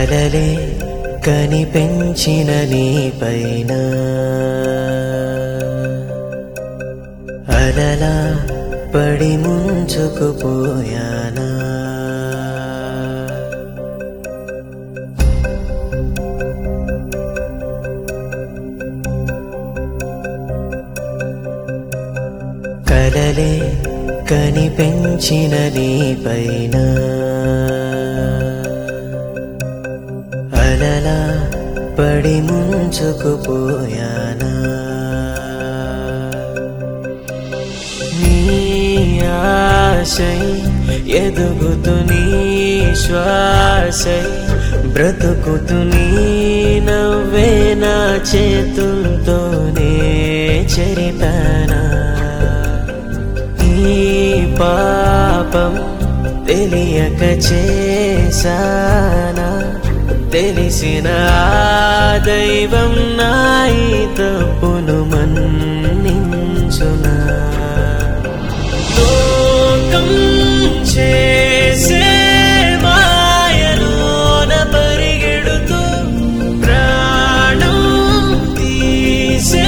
కలలే కనిపెంచిన నీపైన అలలా పడి ముంచుకుపోయానా. కలలే కనిపెంచిన నీపైన అలలా పడి ముంచుకుపోయానా. నీ ఆశై ఎదుగుతూ నీ శ్వాసై బ్రతుకుతూ నీ నవ్వే నా చేతులతోనే చెరిపానా. ఈ పాపం తెలియక చేశానా, తెలిసిన ఆ దైవం నా ఈ తప్పును మన్నించునా. లోకం చేసే మాయలోన పరిగెడుతూ ప్రాణం తీసే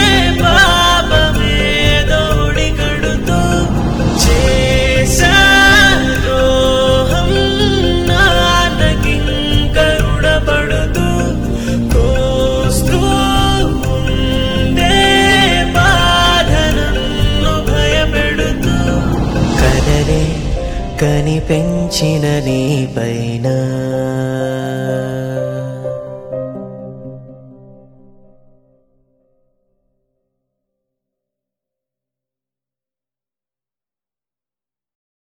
పాపమేదో ఉడికడుతూ చేసా ద్రోహం నాన్నకింకరుడపడుతూ కోస్తూ ఉండే బాధనన్ను భయపెడుతూ కలలే కనిపెంచిన నీపైన